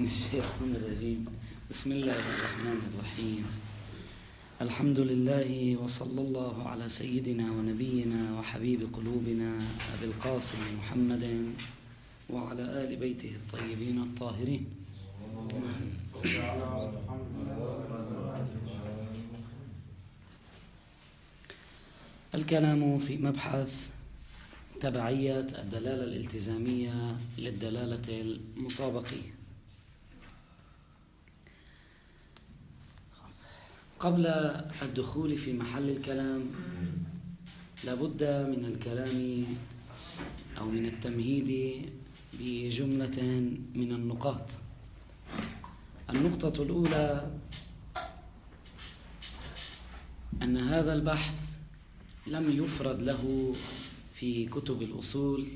من الشيطان الرجيم. بسم الله الرحمن الرحيم. الحمد لله وصلى الله على سيدنا ونبينا وحبيب قلوبنا أبي القاسم محمد وعلى آل بيته الطيبين الطاهرين. الكلام في مبحث تبعية الدلالة الالتزامية للدلالة المطابقية. قبل الدخول في محل الكلام لابد من الكلام أو من التمهيد بجملة من النقاط. النقطة الأولى أن هذا البحث لم يفرد له في كتب الأصول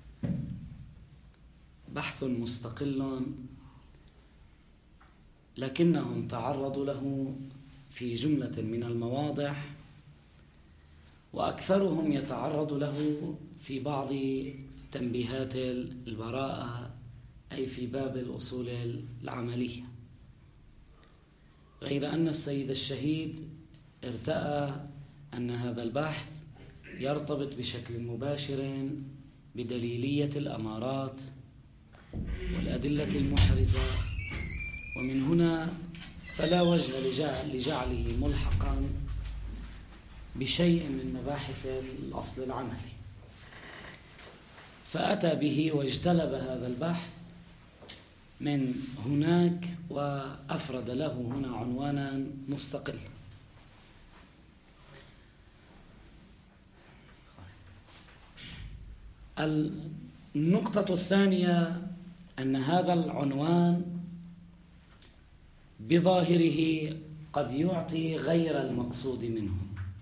بحث مستقل، لكنهم تعرضوا له في جملة من المواضع، وأكثرهم يتعرض له في بعض تنبيهات البراءة، أي في باب الأصول العملية، غير أن السيد الشهيد ارتأى أن هذا البحث يرتبط بشكل مباشر بدليلية الأمارات والأدلة المحرزة، ومن هنا فلا وجه لجعله ملحقا بشيء من مباحث الأصل العملي، فأتى به واجتلب هذا البحث من هناك وأفرد له هنا عنوانا مستقلا. النقطة الثانية أن هذا العنوان بظاهره قد يعطي غير المقصود منه،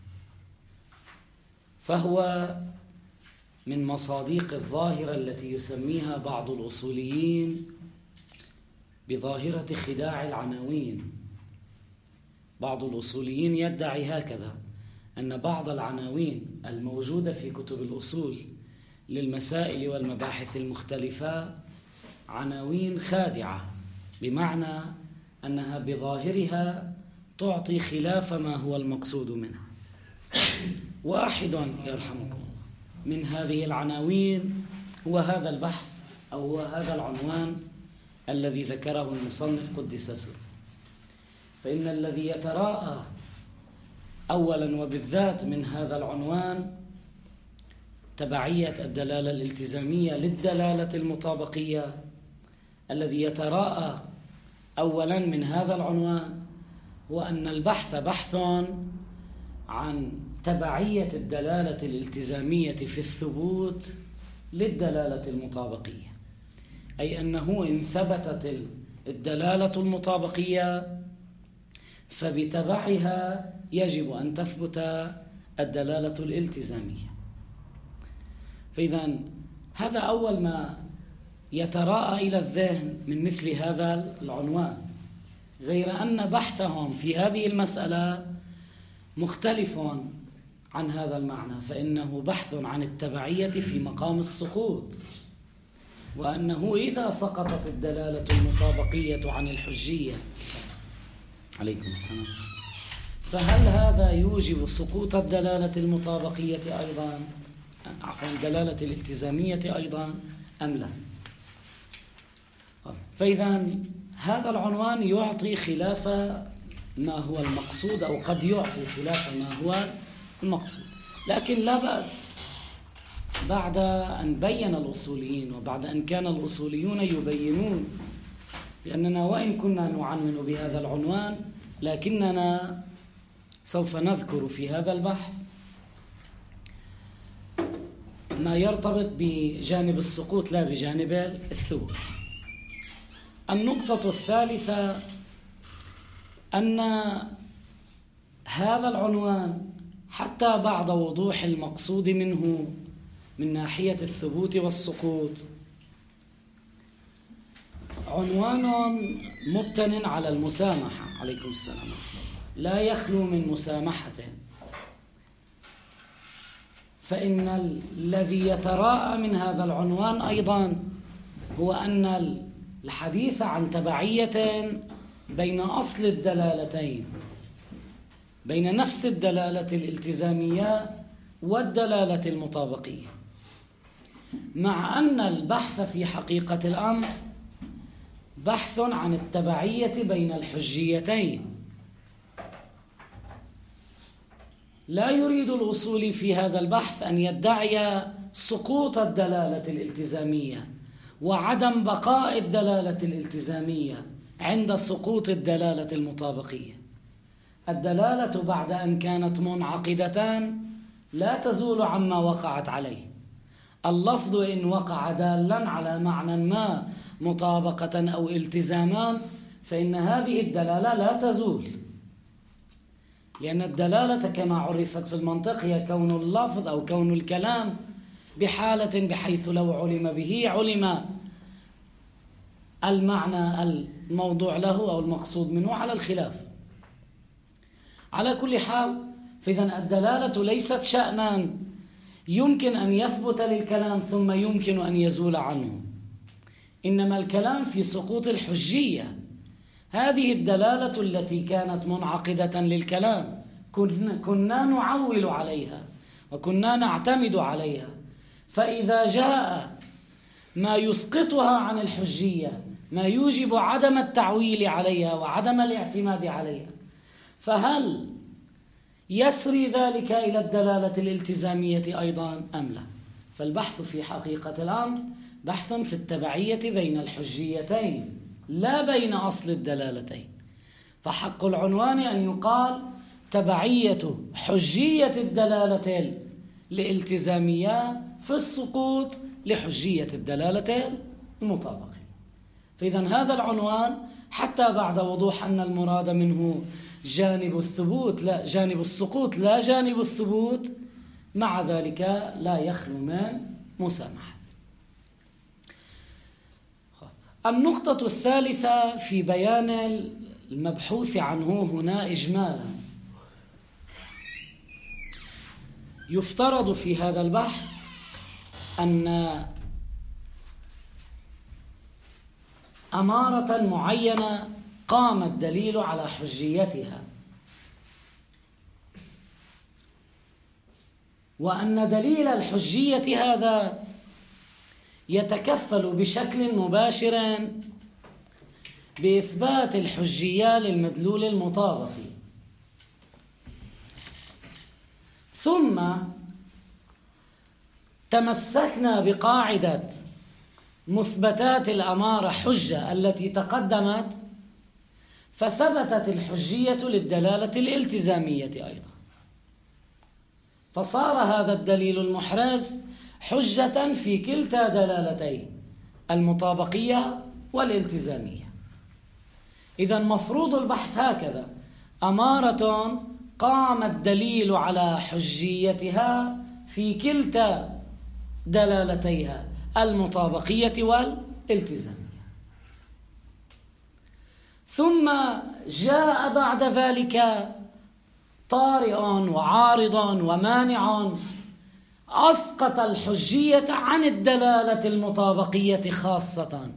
فهو من مصادق الظاهرة التي يسميها بعض الأصوليين بظاهرة خداع العناوين. بعض الأصوليين يدعي هكذا، أن بعض العناوين الموجودة في كتب الأصول للمسائل والمباحث المختلفة عناوين خادعة، بمعنى أنها بظاهرها تعطي خلاف ما هو المقصود منها. واحد يرحمكم من هذه العناوين هو هذا البحث أو هو هذا العنوان الذي ذكره المصنف قدس سره. فإن الذي يتراءى أولا وبالذات من هذا العنوان تبعية الدلالة الالتزامية للدلالة المطابقية، الذي يتراءى أولا من هذا العنوان هو أن البحث بحث عن تبعية الدلالة الالتزامية في الثبوت للدلالة المطابقية، أي أنه إن ثبتت الدلالة المطابقية فبتبعها يجب أن تثبت الدلالة الالتزامية. فإذا هذا أول ما يتراءى إلى الذهن من مثل هذا العنوان، غير أن بحثهم في هذه المسألة مختلف عن هذا المعنى، فإنه بحث عن التبعية في مقام السقوط، وأنه إذا سقطت الدلالة المطابقية عن الحجية عليكم السلام، فهل هذا يوجب سقوط الدلالة المطابقية أيضا، عفوا الدلالة الالتزامية أيضا أم لا؟ فإذا هذا العنوان يعطي خلاف ما هو المقصود، أو قد يعطي خلاف ما هو المقصود، لكن لا بأس بعد أن بين الأصوليين وبعد أن كان الأصوليون يبينون بأننا وإن كنا نعنون بهذا العنوان لكننا سوف نذكر في هذا البحث ما يرتبط بجانب السقوط لا بجانب الثبوت. النقطة الثالثة أن هذا العنوان حتى بعد وضوح المقصود منه من ناحية الثبوت والسقوط عنوان مبتن على المسامحة عليكم السلام، لا يخلو من مسامحة. فإن الذي يتراءى من هذا العنوان أيضا هو أن الحديث عن تبعية بين أصل الدلالتين، بين نفس الدلالة الالتزامية والدلالة المطابقية، مع أن البحث في حقيقة الأمر بحث عن التبعية بين الحجيتين. لا يريد الأصولي في هذا البحث أن يدعي سقوط الدلالة الالتزامية وعدم بقاء الدلالة الالتزامية عند سقوط الدلالة المطابقية. الدلالة بعد أن كانت منعقدتان لا تزول عما وقعت عليه. اللفظ إن وقع دالا على معنى ما مطابقة أو التزاما فإن هذه الدلالة لا تزول، لأن الدلالة كما عرفت في المنطق هي كون اللفظ أو كون الكلام بحالة بحيث لو علم به علم المعنى الموضوع له أو المقصود منه على الخلاف. على كل حال، فإذا الدلالة ليست شأنا يمكن أن يثبت للكلام ثم يمكن أن يزول عنه، إنما الكلام في سقوط الحجية. هذه الدلالة التي كانت منعقدة للكلام كنا نعول عليها وكنا نعتمد عليها، فإذا جاء ما يسقطها عن الحجية، ما يوجب عدم التعويل عليها وعدم الاعتماد عليها، فهل يسري ذلك إلى الدلالة الالتزامية أيضا أم لا؟ فالبحث في حقيقة الأمر بحث في التبعية بين الحجيتين لا بين أصل الدلالتين. فحق العنوان أن يقال تبعية حجية الدلالة الالتزامية في السقوط لحجية الدلالة المطابقة. فإذا هذا العنوان حتى بعد وضوح أن المراد منه جانب الثبوت لا جانب السقوط لا جانب الثبوت، مع ذلك لا يخلو من مسامحة. النقطة الثالثة في بيان المبحوث عنه هنا إجمالا، يفترض في هذا البحث أن أمارة معينة قام الدليل على حجيتها، وأن دليل الحجية هذا يتكفل بشكل مباشر بإثبات الحجية للمدلول المطابق. ثم تمسكنا بقاعدة مثبتات الأمارة حجة التي تقدمت، فثبتت الحجية للدلالة الالتزامية أيضا، فصار هذا الدليل المحرز حجة في كلتا دلالتين المطابقية والالتزامية. إذن مفروض البحث هكذا: أمارة قام الدليل على حجيتها في كلتا دلالتيها المطابقية والالتزامية، ثم جاء بعد ذلك طارئ وعارض ومانع أسقط الحجية عن الدلالة المطابقية خاصة،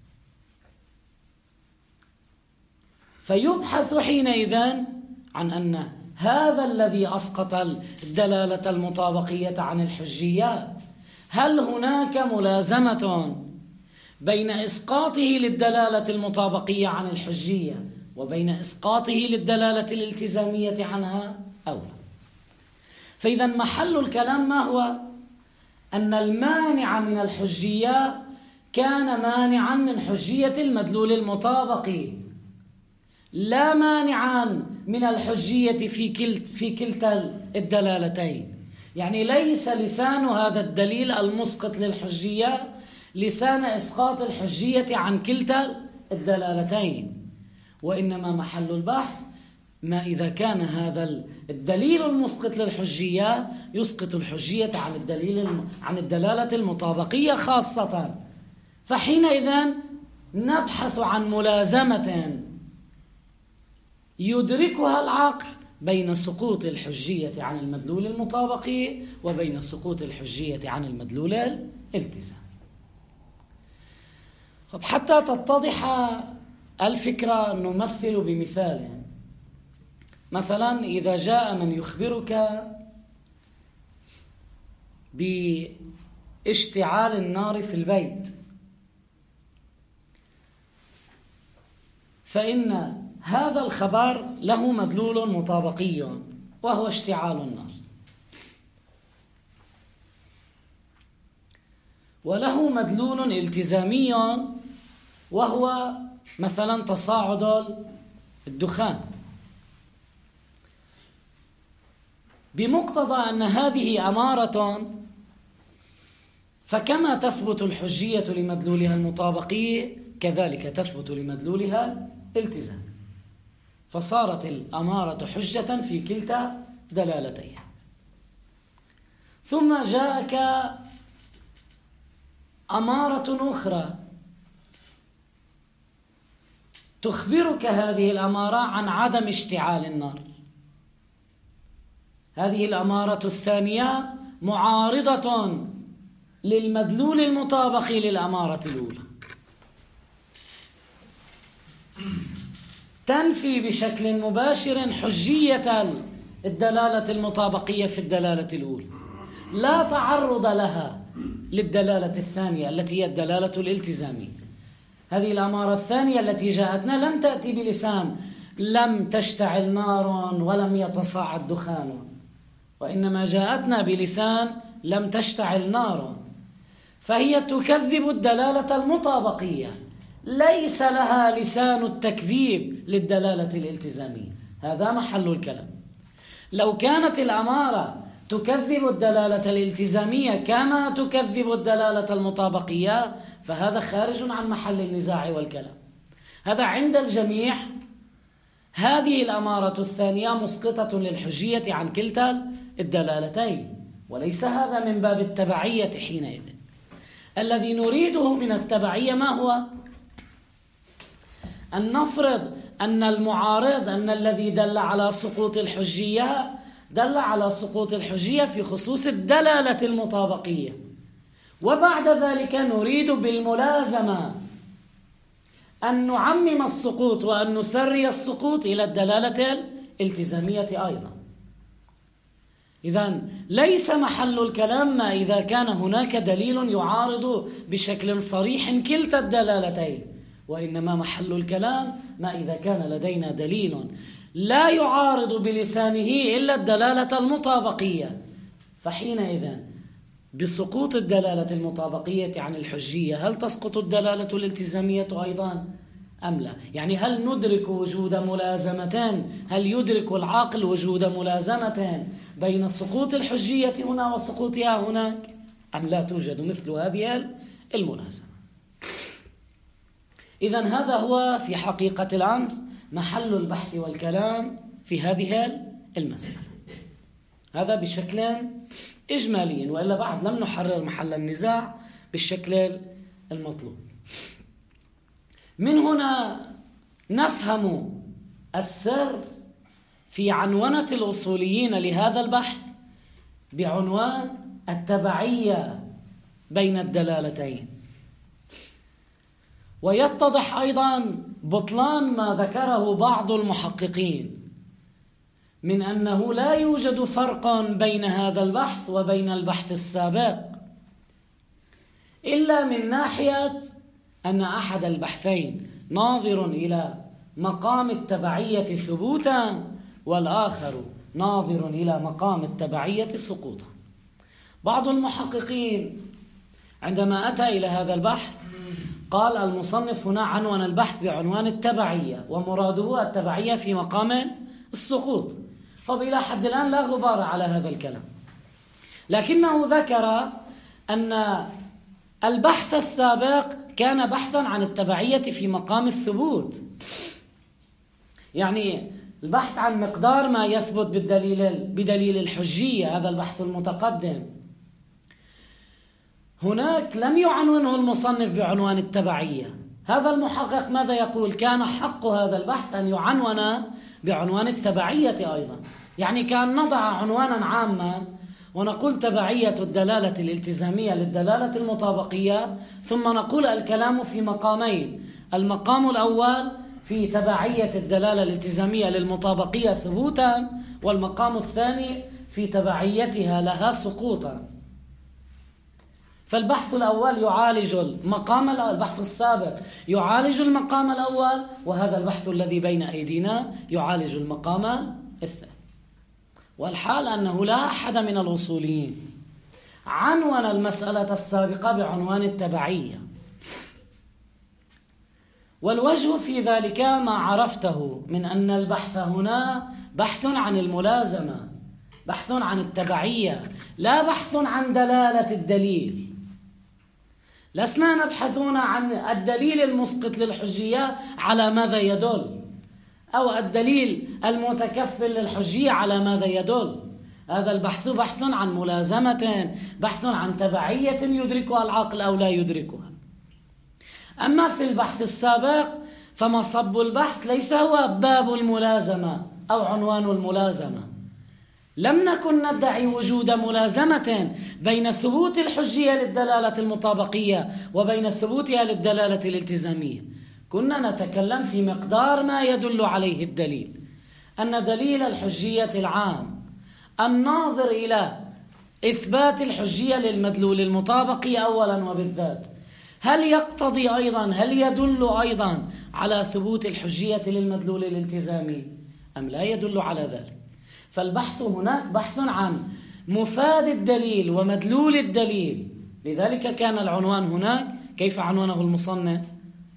فيبحث حينئذ عن أن هذا الذي أسقط الدلالة المطابقية عن الحجية، هل هناك ملازمة بين إسقاطه للدلالة المطابقية عن الحجية وبين إسقاطه للدلالة الالتزامية عنها أو لا؟ فإذا محل الكلام ما هو؟ أن المانع من الحجية كان مانعا من حجية المدلول المطابق، لا مانعا من الحجية في كلتا الدلالتين. يعني ليس لسان هذا الدليل المسقط للحجية لسان إسقاط الحجية عن كلتا الدلالتين، وإنما محل البحث ما إذا كان هذا الدليل المسقط للحجية يسقط الحجية عن الدلالة المطابقية خاصة، فحينئذ نبحث عن ملازمة يدركها العقل بين سقوط الحجية عن المدلول المطابقي وبين سقوط الحجية عن المدلول الالتزامي. طب حتى تتضح الفكرة نمثل بمثال. مثلا إذا جاء من يخبرك باشتعال النار في البيت، فإن هذا الخبر له مدلول مطابقي وهو اشتعال النار، وله مدلول التزامي وهو مثلا تصاعد الدخان. بمقتضى أن هذه أمارة، فكما تثبت الحجية لمدلولها المطابقي كذلك تثبت لمدلولها الالتزام، فصارت الأمارة حجة في كلتا دلالتيها. ثم جاءك أمارة أخرى تخبرك هذه الأمارة عن عدم اشتعال النار. هذه الأمارة الثانية معارضة للمدلول المطابق للأمارة الأولى، تنفي بشكل مباشر حجية الدلالة المطابقية في الدلالة الأولى، لا تعرض لها للدلالة الثانية التي هي الدلالة الالتزامية. هذه الأمارة الثانية التي جاءتنا لم تأتي بلسان لم تشتعل نار ولم يتصاعد دخان، وإنما جاءتنا بلسان لم تشتعل نار، فهي تكذب الدلالة المطابقية، ليس لها لسان التكذيب للدلالة الالتزامية. هذا محل الكلام. لو كانت الأمارة تكذب الدلالة الالتزامية كما تكذب الدلالة المطابقية فهذا خارج عن محل النزاع والكلام. هذا عند الجميع هذه الأمارة الثانية مسقطة للحجية عن كلتا الدلالتين، وليس هذا من باب التبعية حينئذ. الذي نريده من التبعية ما هو؟ أن نفرض أن المعارض، أن الذي دل على سقوط الحجية دل على سقوط الحجية في خصوص الدلالة المطابقية، وبعد ذلك نريد بالملازمة أن نعمم السقوط وأن نسري السقوط إلى الدلالة الالتزامية أيضا. إذن ليس محل الكلام ما إذا كان هناك دليل يعارض بشكل صريح كلتا الدلالتين، وإنما محل الكلام ما إذا كان لدينا دليل لا يعارض بلسانه إلا الدلالة المطابقية، فحينئذ بسقوط الدلالة المطابقية عن الحجية هل تسقط الدلالة الالتزامية أيضا أم لا؟ يعني هل ندرك وجود ملازمتين؟ هل يدرك العاقل وجود ملازمة بين سقوط الحجية هنا وسقوطها هناك أم لا توجد مثل هذه الملازمة؟ إذن هذا هو في حقيقة الأمر محل البحث والكلام في هذه المسألة. هذا بشكل إجمالي، وإلا بعد لم نحرر محل النزاع بالشكل المطلوب. من هنا نفهم السر في عنونة الأصوليين لهذا البحث بعنوان التبعية بين الدلالتين، ويتضح أيضا بطلان ما ذكره بعض المحققين من أنه لا يوجد فرق بين هذا البحث وبين البحث السابق، إلا من ناحية أن أحد البحثين ناظر إلى مقام التبعية ثبوتا والآخر ناظر إلى مقام التبعية سقوطا. بعض المحققين عندما أتى إلى هذا البحث قال المصنف هنا عنوان البحث بعنوان التبعية، ومراده التبعية في مقام السقوط. طب إلى حد الآن لا غبار على هذا الكلام، لكنه ذكر أن البحث السابق كان بحثا عن التبعية في مقام الثبوت، يعني البحث عن مقدار ما يثبت بدليل الحجية، هذا البحث المتقدم. هناك لم يعنونه المصنف بعنوان التبعية. هذا المحقق ماذا يقول؟ كان حق هذا البحث أن يعنون بعنوان التبعية أيضا، يعني كان نضع عنوانا عاما ونقول تبعية الدلالة الالتزامية للدلالة المطابقية، ثم نقول الكلام في مقامين: المقام الأول في تبعية الدلالة الالتزامية للمطابقية ثبوتا، والمقام الثاني في تبعيتها لها سقوطا. فالبحث الأول يعالج المقام البحث السابق يعالج المقام الأول، وهذا البحث الذي بين أيدينا يعالج المقام الثاني. والحال أنه لا أحد من الأصوليين عنون المسألة السابقة بعنوان التبعية، والوجه في ذلك ما عرفته من أن البحث هنا بحث عن الملازمة، بحث عن التبعية، لا بحث عن دلالة الدليل. لسنا نبحثون عن الدليل المسقط للحجية على ماذا يدل، أو الدليل المتكفل للحجية على ماذا يدل. هذا البحث بحث عن ملازمة، بحث عن تبعية يدركها العقل أو لا يدركها. أما في البحث السابق فمصب البحث ليس هو باب الملازمة أو عنوان الملازمة. لم نكن ندعي وجود ملازمة بين ثبوت الحجية للدلالة المطابقية وبين ثبوتها للدلالة الالتزامية. كنا نتكلم في مقدار ما يدل عليه الدليل، أن دليل الحجية العام الناظر إلى إثبات الحجية للمدلول المطابق أولا وبالذات هل يقتضي أيضا، هل يدل أيضا على ثبوت الحجية للمدلول الالتزامي أم لا يدل على ذلك. فالبحث هناك بحث عن مفاد الدليل ومدلول الدليل. لذلك كان العنوان هناك كيف عنوانه المصنف؟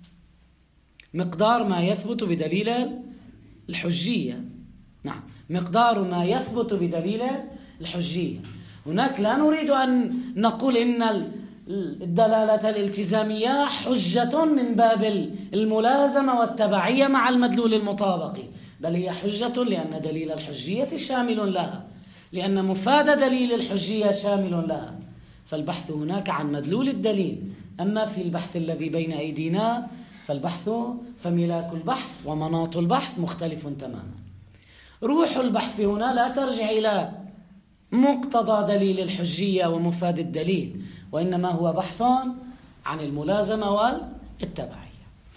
مقدار ما يثبت بدليل الحجية. نعم، مقدار ما يثبت بدليل الحجية. هناك لا نريد أن نقول إن الدلالة الالتزامية حجة من باب الملازمة والتبعية مع المدلول المطابق، بل هي حجة لأن دليل الحجية شامل لها، لأن مفاد دليل الحجية شامل لها. فالبحث هناك عن مدلول الدليل. أما في البحث الذي بين أيدينا فالبحث فملاك البحث ومناط البحث مختلف تماما. روح البحث هنا لا ترجع إلى مقتضى دليل الحجية ومفاد الدليل، وإنما هو بحث عن الملازمة والتبعية.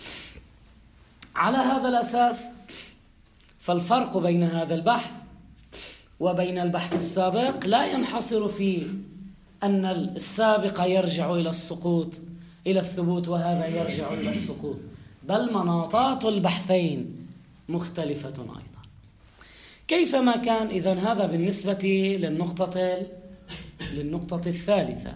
على هذا الأساس فالفرق بين هذا البحث وبين البحث السابق لا ينحصر في أن السابق يرجع إلى السقوط إلى الثبوت وهذا يرجع إلى السقوط، بل مناطات البحثين مختلفة أيضا. كيفما كان، إذن هذا بالنسبة للنقطة الثالثة.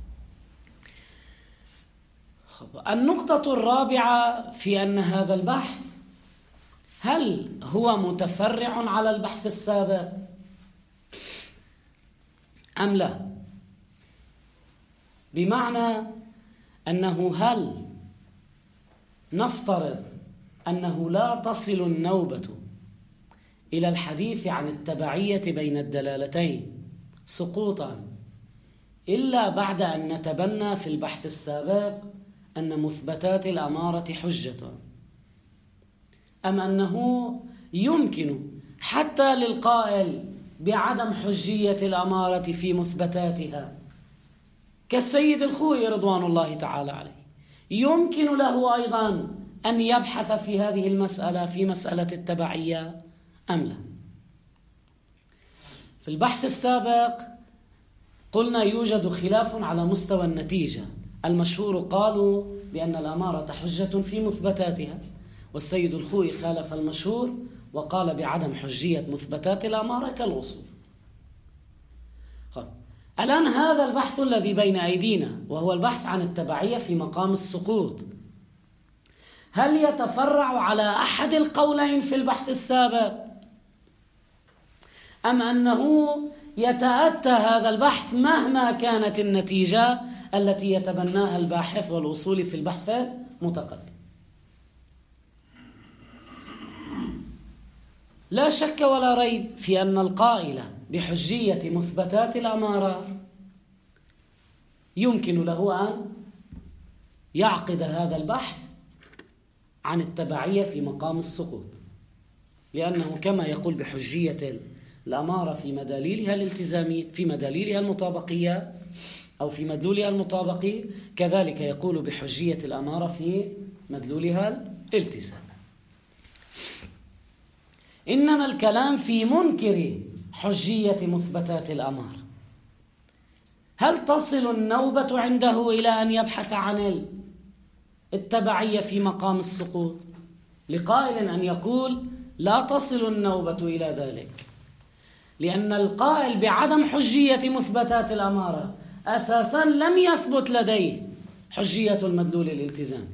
النقطة الرابعة في أن هذا البحث هل هو متفرع على البحث السابق أم لا؟ بمعنى أنه هل نفترض أنه لا تصل النوبة إلى الحديث عن التبعية بين الدلالتين سقوطا إلا بعد أن نتبنى في البحث السابق أن مثبتات الأمارة حجة، أم أنه يمكن حتى للقائل بعدم حجية الأمارة في مثبتاتها كالسيد الخوئي رضوان الله تعالى عليه يمكن له أيضا أن يبحث في هذه المسألة في مسألة التبعية أم لا؟ في البحث السابق قلنا يوجد خلاف على مستوى النتيجة. المشهور قالوا بأن الأمارة حجة في مثبتاتها، والسيد الخوئي خالف المشهور وقال بعدم حجية مثبتات الأمارة كالوصول. الآن هذا البحث الذي بين أيدينا وهو البحث عن التبعية في مقام السقوط، هل يتفرع على أحد القولين في البحث السابق أم أنه يتأتى هذا البحث مهما كانت النتيجة التي يتبناها الباحث والوصول في البحث متقدم؟ لا شك ولا ريب في أن القائل بحجية مثبتات الأمارة يمكن له أن يعقد هذا البحث عن التبعية في مقام السقوط، لأنه كما يقول بحجية الأمارة في مداليلها الالتزامية، في مداليلها المطابقية أو في مدلولها المطابقي، كذلك يقول بحجية الأمارة في مدلولها الالتزام. إنما الكلام في منكر حجية مثبتات الأمارة. هل تصل النوبة عنده إلى أن يبحث عن التبعية في مقام السقوط؟ لقائل أن يقول لا تصل النوبة إلى ذلك، لأن القائل بعدم حجية مثبتات الأمارة أساسا لم يثبت لديه حجية المدلول الالتزام،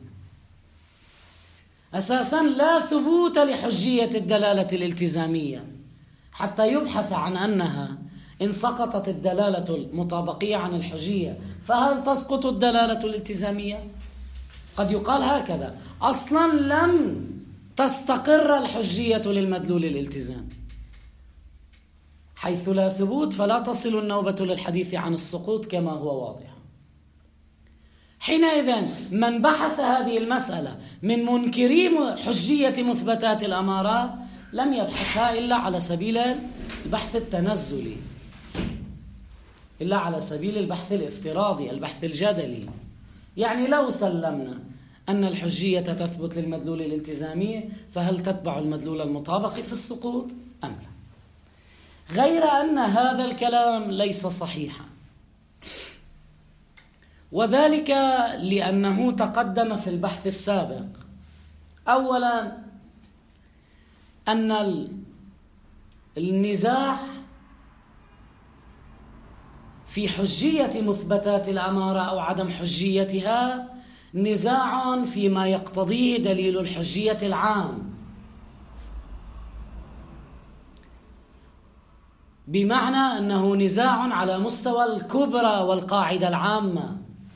أساسا لا ثبوت لحجية الدلالة الالتزامية حتى يبحث عن أنها إن سقطت الدلالة المطابقية عن الحجية فهل تسقط الدلالة الالتزامية؟ قد يقال هكذا: أصلا لم تستقر الحجية للمدلول الالتزام، حيث لا ثبوت فلا تصل النوبة للحديث عن السقوط كما هو واضح. حينئذ من بحث هذه المسألة من منكري حجية مثبتات الأمارة لم يبحثها إلا على سبيل البحث التنزلي، إلا على سبيل البحث الافتراضي، البحث الجدلي. يعني لو سلمنا أن الحجية تثبت للمدلول الالتزامي فهل تتبع المدلول المطابق في السقوط أم لا؟ غير أن هذا الكلام ليس صحيحا، وذلك لأنه تقدم في البحث السابق. أولا أن النزاع في حجية مثبتات الأمارة أو عدم حجيتها نزاع فيما يقتضيه دليل الحجية العام، بمعنى أنه نزاع على مستوى الكبرى والقاعدة العامة،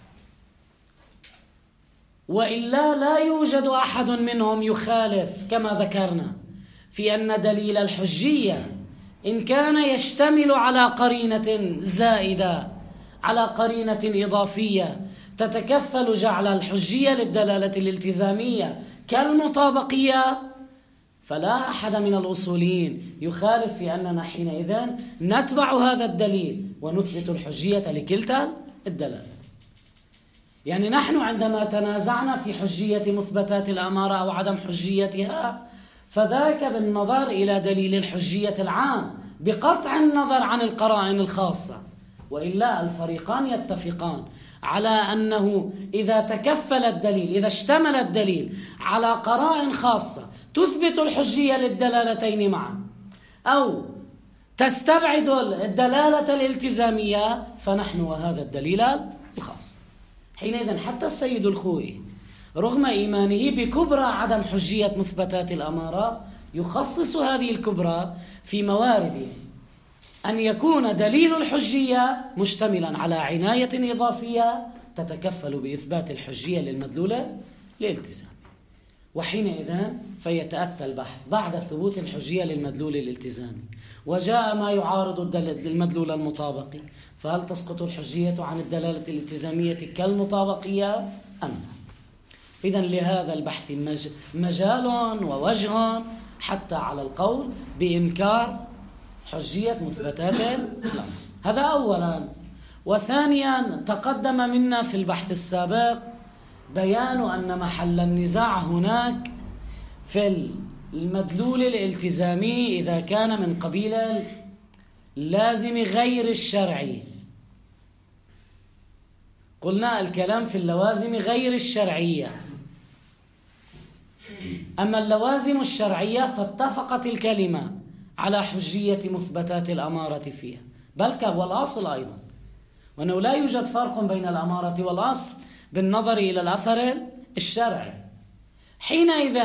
وإلا لا يوجد أحد منهم يخالف كما ذكرنا في أن دليل الحجية إن كان يشتمل على قرينة زائدة، على قرينة إضافية تتكفل جعل الحجية للدلالة الالتزامية كالمطابقية، فلا أحد من الأصوليين يخالف في أننا حينئذ نتبع هذا الدليل ونثبت الحجية لكلتا الدلالة. يعني نحن عندما تنازعنا في حجية مثبتات الأمارة أو عدم حجيتها فذاك بالنظر إلى دليل الحجية العام بقطع النظر عن القرائن الخاصة، وإلا الفريقان يتفقان على أنه إذا تكفل الدليل، إذا اشتمل الدليل على قرائن خاصة تثبت الحجية للدلالتين معا أو تستبعد الدلالة الالتزامية فنحن وهذا الدليل الخاص. حينئذ حتى السيد الخوئي رغم إيمانه بكبرى عدم حجية مثبتات الأمارة يخصص هذه الكبرى في موارد أن يكون دليل الحجية مشتملا على عناية إضافية تتكفل بإثبات الحجية للمدلولة للالتزام. وحينئذ فيتأتى البحث بعد ثبوت الحجية للمدلول الالتزامي وجاء ما يعارض المدلول المطابقي، فهل تسقط الحجية عن الدلالة الالتزامية كالمطابقية أم لا؟ إذن لهذا البحث مجال ووجه حتى على القول بإنكار حجية مثبتات الأمر. هذا أولا. وثانيا تقدم منا في البحث السابق بيان أن محل النزاع هناك في المدلول الالتزامي إذا كان من قبيل اللازم غير الشرعي. قلنا الكلام في اللوازم غير الشرعية، أما اللوازم الشرعية فاتفقت الكلمة على حجية مثبتات الأمارة فيها، بل هو الأصل أيضا، وأنه لا يوجد فرق بين الأمارة والأصل بالنظر إلى الأثر الشرعي. حينئذ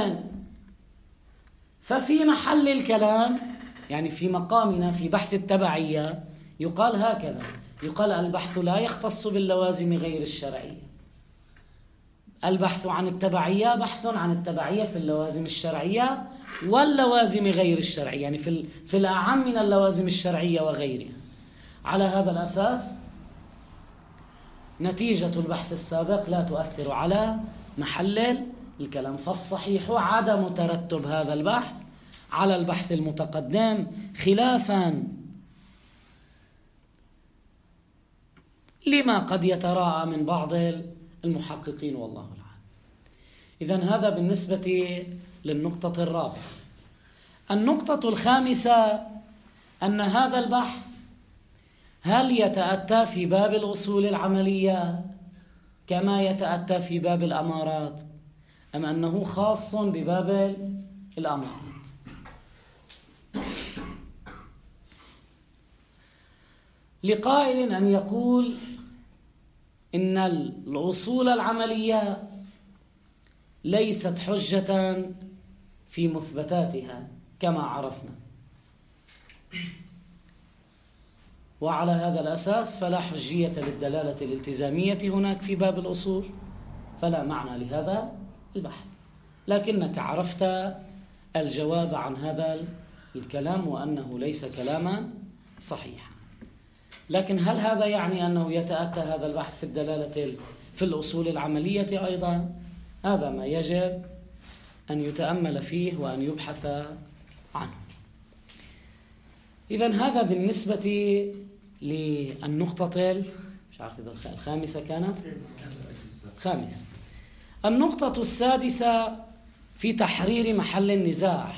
ففي محل الكلام، يعني في مقامنا في بحث التبعية، يقال هكذا: يقال البحث لا يختص باللوازم غير الشرعية، البحث عن التبعية بحث عن التبعية في اللوازم الشرعية واللوازم غير الشرعية، يعني في الأعم من اللوازم الشرعية وغيرها. على هذا الأساس نتيجة البحث السابق لا تؤثر على محل الكلام، فالصحيح عدم ترتب هذا البحث على البحث المتقدم، خلافا لما قد يتراءى من بعض المحققين والله أعلم. إذن هذا بالنسبة للنقطة الرابعة. النقطة الخامسة أن هذا البحث هل يتأتى في باب الأصول العملية كما يتأتى في باب الأمارات، أم أنه خاص بباب الأمارات؟ لقائل أن يقول إن الأصول العملية ليست حجة في مثبتاتها كما عرفنا، وعلى هذا الأساس فلا حجية للدلالة الالتزامية هناك في باب الأصول، فلا معنى لهذا البحث. لكنك عرفت الجواب عن هذا الكلام وأنه ليس كلاما صحيحا. لكن هل هذا يعني أنه يتأتى هذا البحث في الدلالة في الأصول العملية أيضا؟ هذا ما يجب أن يتأمل فيه وأن يبحث عنه. إذن هذا بالنسبة للنقطة مش عارف إذا الخامسة كانت خامس. النقطة السادسة في تحرير محل النزاع.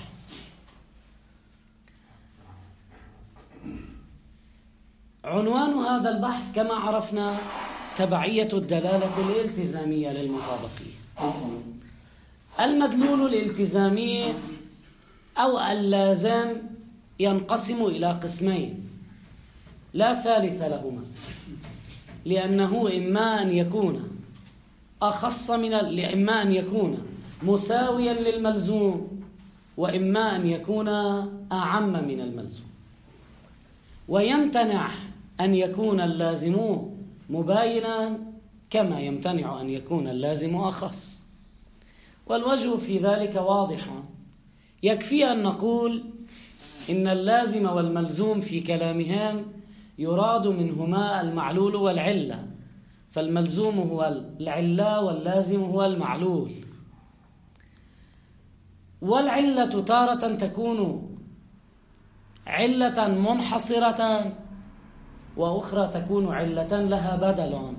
عنوان هذا البحث كما عرفنا تبعية الدلالة الالتزامية للمطابقية. المدلول الالتزامي أو اللازم ينقسم إلى قسمين لا ثالث لهما، لأنه إما أن يكون أخص إما أن يكون مساويا للملزوم، وإما أن يكون أعم من الملزوم. ويمتنع أن يكون اللازم مباينا كما يمتنع أن يكون اللازم أخص. والوجه في ذلك واضح. يكفي أن نقول إن اللازم والملزوم في كلامهم يراد منهما المعلول والعلة، فالملزوم هو العلة واللازم هو المعلول. والعلة تارة تكون علة منحصرة، وأخرى تكون علة لها بدل.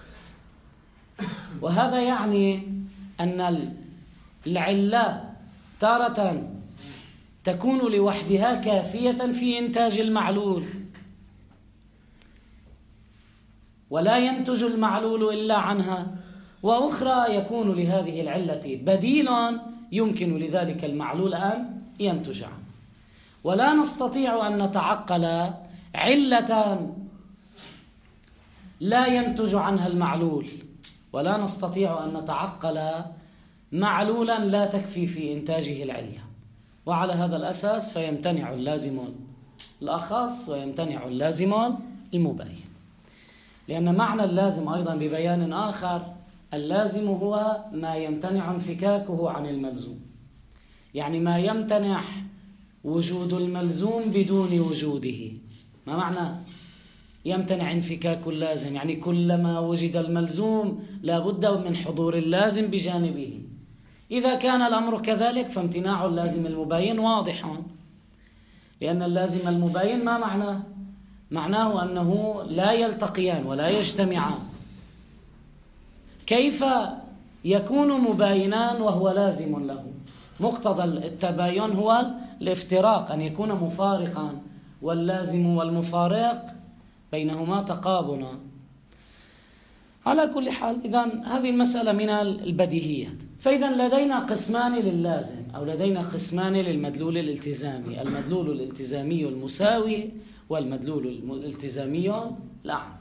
وهذا يعني أن العلة تارة تكون لوحدها كافية في إنتاج المعلول، ولا ينتج المعلول إلا عنها، وأخرى يكون لهذه العلة بديل يمكن لذلك المعلول أن ينتج عنه. ولا نستطيع أن نتعقل علة لا ينتج عنها المعلول، ولا نستطيع أن نتعقل معلولا لا تكفي في إنتاجه العلة. وعلى هذا الأساس فيمتنع اللازم الأخص ويمتنع اللازم المباين. لأن معنى اللازم أيضا ببيان آخر، اللازم هو ما يمتنع انفكاكه عن الملزوم، يعني ما يمتنع وجود الملزوم بدون وجوده. ما معنى يمتنع انفكاك اللازم؟ يعني كلما وجد الملزوم لا بد من حضور اللازم بجانبه. إذا كان الأمر كذلك فامتناع اللازم المباين واضح، لأن اللازم المباين ما معناه؟ معناه أنه لا يلتقيان ولا يجتمعان. كيف يكون مباينان وهو لازم له؟ مقتضى التباين هو الافتراق، أن يكون مفارقا، واللازم والمفارق بينهما تقابلا. على كل حال إذن هذه المسألة من البديهيات. فإذا لدينا قسمان لللازم، أو لدينا قسمان للمدلول الالتزامي: المدلول الالتزامي المساوي والمدلول الالتزامي الأعم.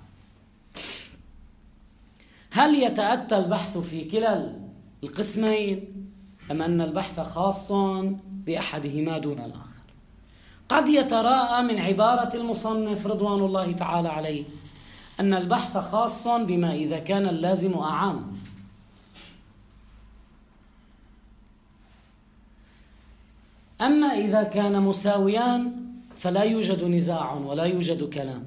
هل يتأتى البحث في كلا القسمين، أم أن البحث خاص بأحدهما دون الآخر؟ قد يتراءى من عبارة المصنف رضوان الله تعالى عليه أن البحث خاص بما إذا كان اللازم أعم، أما إذا كان مساويان فلا يوجد نزاع ولا يوجد كلام.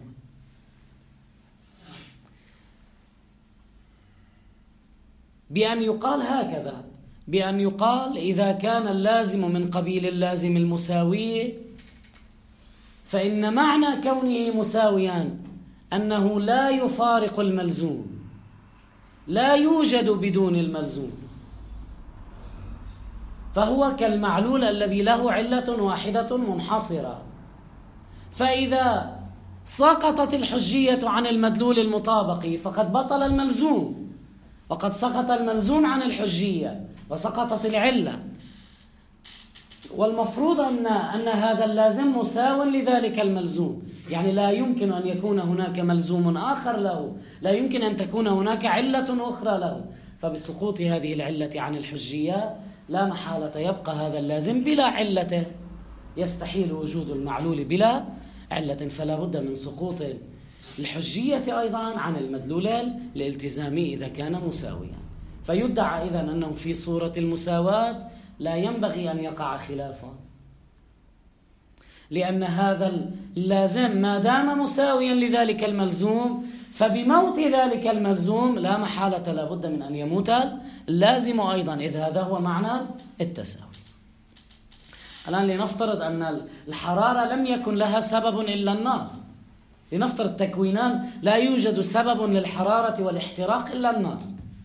بأن يقال هكذا: بأن يقال إذا كان اللازم من قبيل اللازم المساوي فإن معنى كونه مساويا أنه لا يفارق الملزوم، لا يوجد بدون الملزوم، فهو كالمعلول الذي له علة واحدة منحصرة. فإذا سقطت الحجية عن المدلول المطابق فقد بطل الملزوم، وقد سقط الملزوم عن الحجية وسقطت العلة. والمفروض أن هذا اللازم مساو لذلك الملزوم، يعني لا يمكن أن يكون هناك ملزوم آخر له، لا يمكن أن تكون هناك علة أخرى له. فبسقوط هذه العلة عن الحجية لا محالة يبقى هذا اللازم بلا علة، يستحيل وجود المعلول بلا علة، فلا بد من سقوط الحجية أيضا عن المدلول الالتزامي إذا كان مساويا. فيدعى إذن أنه في صورة المساواة لا ينبغي أن يقع خلافا، لأن هذا اللازم ما دام مساويا لذلك الملزوم فبموت ذلك الملزوم لا محالة لا بد من أن يموت اللازم أيضا، إذ هذا هو معنى التساوي. الآن لنفترض أن الحرارة لم يكن لها سبب إلا النار، لنفترض تكوينان لا يوجد سبب للحرارة والاحتراق إلا النار،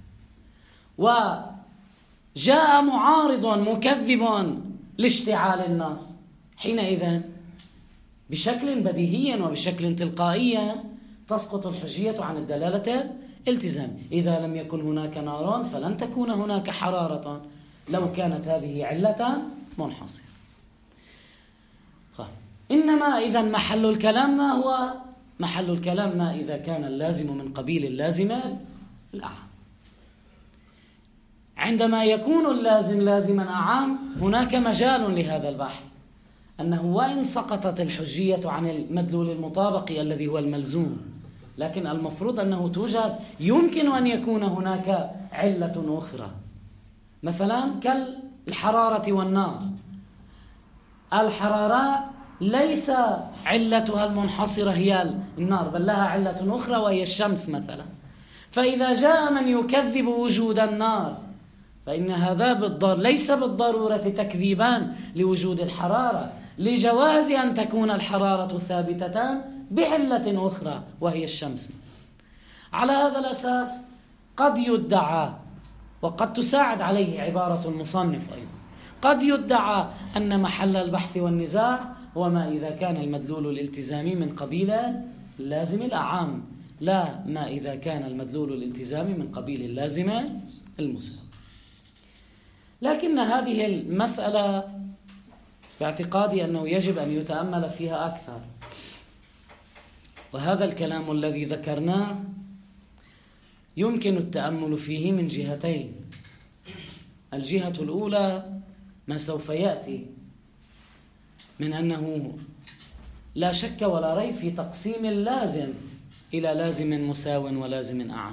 وجاء معارض مكذب لاشتعال النار، حينئذ بشكل بديهي وبشكل تلقائي تسقط الحجية عن الدلالة الالتزام. إذا لم يكن هناك نار فلن تكون هناك حرارة لو كانت هذه علة منحصرة. إنما إذا محل الكلام ما هو؟ محل الكلام ما إذا كان اللازم من قبيل اللازم الأعم. عندما يكون اللازم لازما أعام هناك مجال لهذا البحث، أنه وإن سقطت الحجية عن المدلول المطابق الذي هو الملزوم، لكن المفروض أنه توجد يمكن أن يكون هناك علة أخرى، مثلا كالحرارة والنار. الحرارة ليس علتها المنحصرة هي النار، بل لها علة أخرى وهي الشمس مثلا. فإذا جاء من يكذب وجود النار فإن هذا ليس بالضرورة تكذيبان لوجود الحرارة، لجواز أن تكون الحرارة ثابتة بعلة أخرى وهي الشمس. على هذا الأساس قد يدعى، وقد تساعد عليه عبارة المصنف أيضا، قد يدعى أن محل البحث والنزاع هو ما إذا كان المدلول الالتزامي من قبيل اللازم الأعام، لا ما إذا كان المدلول الالتزامي من قبيل اللازم المساوي. لكن هذه المسألة باعتقادي أنه يجب أن يتأمل فيها أكثر، وهذا الكلام الذي ذكرناه يمكن التأمل فيه من جهتين. الجهة الأولى ما سوف يأتي من أنه لا شك ولا ريب في تقسيم اللازم إلى لازم مساو ولازم أعم،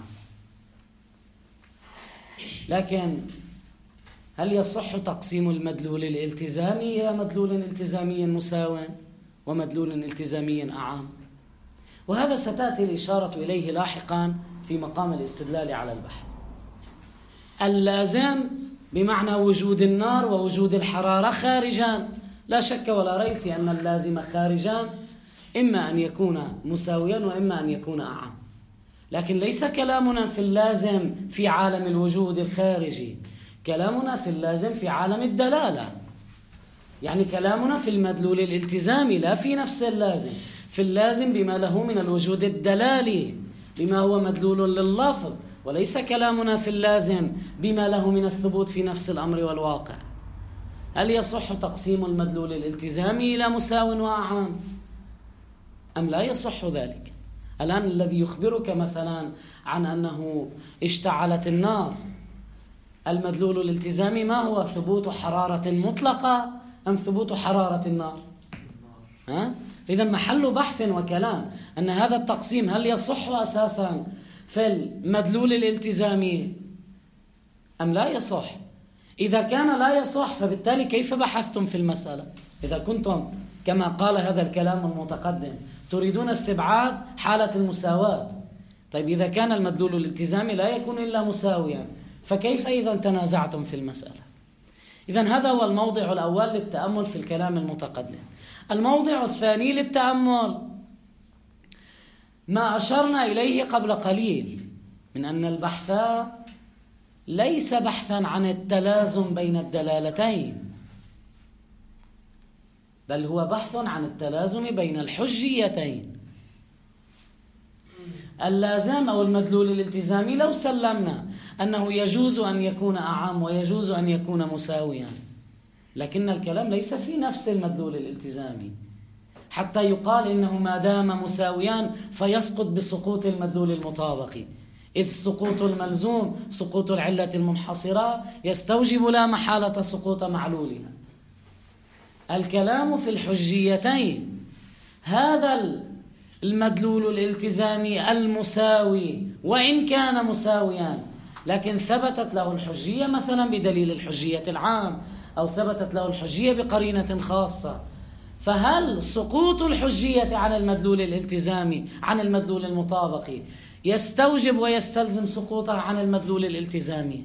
لكن هل يصح تقسيم المدلول الالتزامي إلى مدلول التزامي مساو ومدلول التزامي أعم؟ وهذا ستأتي الإشارة إليه لاحقا في مقام الاستدلال على البحث. اللازم بمعنى وجود النار ووجود الحرارة خارجان، لا شك ولا ريب في أن اللازم خارجان، إما أن يكون مساويا وإما أن يكون أعم. لكن ليس كلامنا في اللازم في عالم الوجود الخارجي، كلامنا في اللازم في عالم الدلالة، يعني كلامنا في المدلول الالتزامي لا في نفس اللازم، في اللازم بما له من الوجود الدلالي، بما هو مدلول لللفظ، وليس كلامنا في اللازم بما له من الثبوت في نفس الأمر والواقع. هل يصح تقسيم المدلول الالتزامي إلى مساو وأعام أم لا يصح ذلك؟ الآن الذي يخبرك مثلا عن أنه اشتعلت النار، المدلول الالتزامي ما هو؟ ثبوت حرارة مطلقة أم ثبوت حرارة النار؟ فإذا محل بحث وكلام أن هذا التقسيم هل يصح أساسا في المدلول الالتزامي أم لا يصح؟ إذا كان لا يصح فبالتالي كيف بحثتم في المسألة؟ إذا كنتم كما قال هذا الكلام المتقدم تريدون استبعاد حالة المساواة، طيب إذا كان المدلول الالتزامي لا يكون إلا مساويا فكيف إذا تنازعتم في المسألة؟ إذن هذا هو الموضع الأول للتأمل في الكلام المتقدم. الموضع الثاني للتأمل ما أشرنا إليه قبل قليل من أن البحث ليس بحثا عن التلازم بين الدلالتين، بل هو بحث عن التلازم بين الحجيتين. اللازم أو المدلول الالتزامي لو سلمنا أنه يجوز أن يكون أعم ويجوز أن يكون مساويا، لكن الكلام ليس في نفس المدلول الالتزامي حتى يقال إنه ما دام مساويان فيسقط بسقوط المدلول المطابق، إذ سقوط الملزوم سقوط العلة المنحصرة يستوجب لا محالة سقوط معلولها. الكلام في الحجيتين، هذا المدلول الالتزامي المساوي وإن كان مساويا لكن ثبتت له الحجية مثلا بدليل الحجية العام أو ثبتت له الحجية بقرينة خاصة، فهل سقوط الحجية عن المدلول الالتزامي عن المدلول المطابق يستوجب ويستلزم سقوطها عن المدلول الالتزامي؟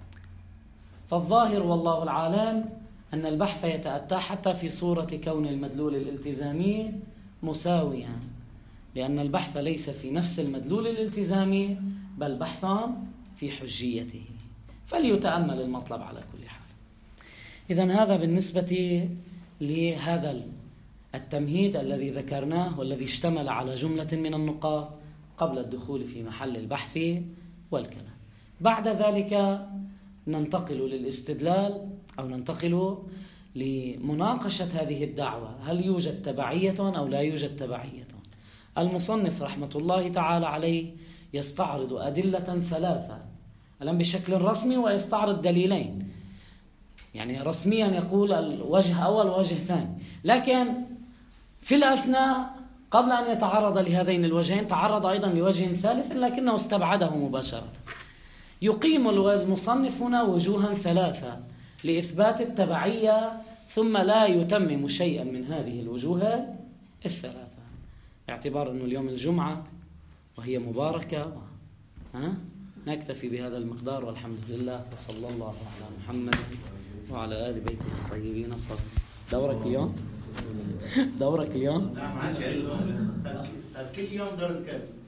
فالظاهر والله العالم أن البحث يتأتى حتى في صورة كون المدلول الالتزامي مساويا، لأن البحث ليس في نفس المدلول الالتزامي بل بحث في حجيته. فليتأمل المطلب على كل حال. إذن هذا بالنسبة لهذا التمهيد الذي ذكرناه والذي اشتمل على جملة من النقاط قبل الدخول في محل البحث والكلام. بعد ذلك ننتقل للاستدلال أو ننتقل لمناقشة هذه الدعوة، هل يوجد تبعية أو لا يوجد تبعية؟ المصنف رحمة الله تعالى عليه يستعرض أدلة ثلاثة الآن بشكل رسمي ويستعرض دليلين، يعني رسميا يقول الوجه أول ووجه ثاني، لكن في الأثناء قبل أن يتعرض لهذين الوجهين تعرض أيضا لوجه ثالث لكنه استبعده مباشرة. يقيم المصنف هنا وجوها ثلاثة لإثبات التبعية ثم لا يتمم شيئا من هذه الوجوه الثلاثة، باعتبار أنه اليوم الجمعة وهي مباركة. نكتفي بهذا المقدار والحمد لله، وصلى الله على محمد وعلى آل بيته الطيبين الطاهرين. دورك اليوم؟ دورك اليوم؟ كل يوم دور الكذب.